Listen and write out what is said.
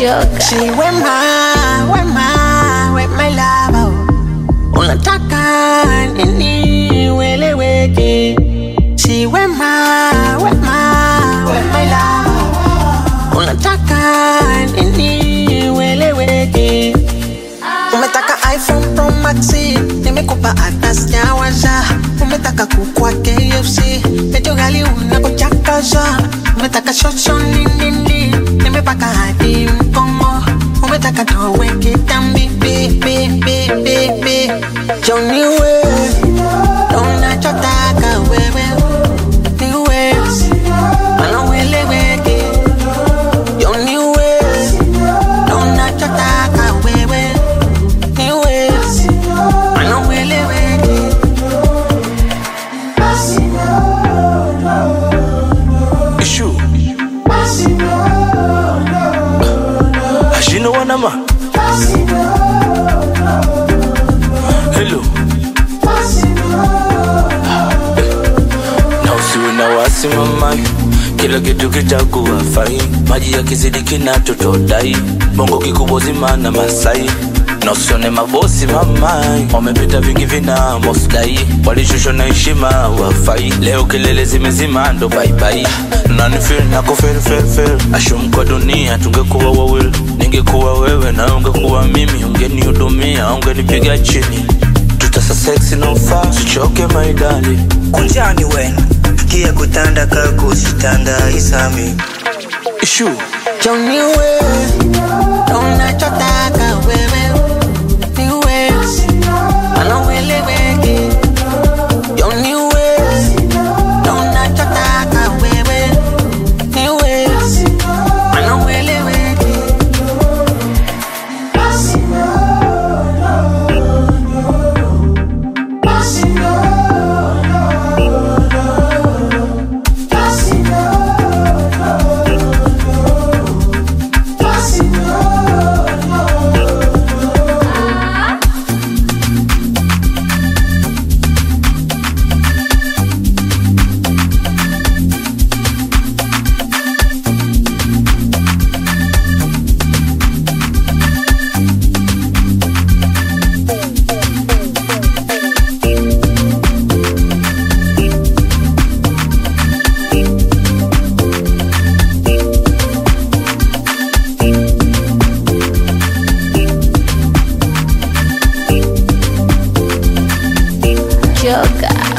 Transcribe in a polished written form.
She with my love. Unataka nini wele weke. She with my love. Unataka nini wele weke. Umetaka iPhone Pro Max, nimekupa hata sijawasha. Umetaka kukua KFC, pecho gali unakuchakasha. Umetaka shosho nini, nimepaka hadi mkongo. Umetaka towe kitambi, baby. Johnny we, unachotaka wewe. Niwe, manawele weke. Johnny we, unachotaka wewe. Niwe, manawele weke. Issue. Ashino wanama. Hello. Na usiwe na wasi mama, kila kitu kitakuwa fine. Maji yakizidi kinatotodai, bongo kikubwa zima na Masai. Na usione mabosi mama, wamepita vingi vina mosdai. Walishushwa na heshima wafai, leo kelele zimezima ndo bye bye. Nanifeel nako fair. Ashum kwa dunia tungekuwa wawili. Ningekuwa wewe na ungekuwa mimi, ungenihudumia, ungenipiga chini. Tutasa sexy no far, sichoke my darling. Kunjani wen, kia kutanda kakusitanda isami. Issue. Johnny we, unachotaka wewe. Niwe, manawele weke. Johnny we, unachotaka wewe. Niwe, manawele weke. Yoga.